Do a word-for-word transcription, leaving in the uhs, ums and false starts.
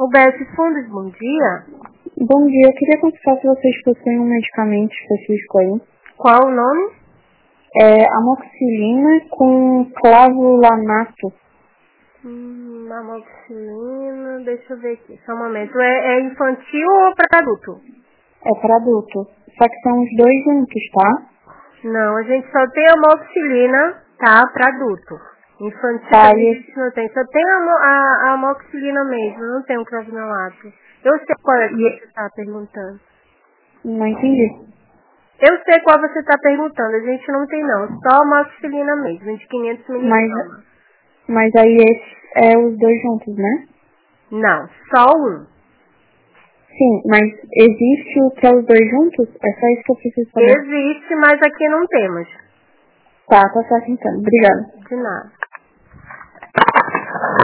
O B S Fundos, bom dia. Bom dia, eu queria consultar se vocês possuem um medicamento específico aí. Qual o nome? É amoxicilina com clavulanato. Hum, amoxicilina, deixa eu ver aqui, só um momento. É, é infantil ou para adulto? É para adulto. Só que são os dois juntos, tá? Não, a gente só tem amoxicilina, tá, para adulto. Infantil Tá, a e gente não tem, só tem a, amo- a, a amoxicilina mesmo, não tem o clavulanato. Eu sei qual é que e- você está perguntando. não entendi. Eu sei qual você está perguntando, a gente não tem não, só amoxicilina mesmo, de quinhentos Mas, miligramas. mas aí esse é os dois juntos, né? Não, só um. Sim, mas existe o que é os dois juntos? É só isso que eu preciso saber. Existe, mas aqui não temos. Tá, tá certo então. Obrigada. De nada.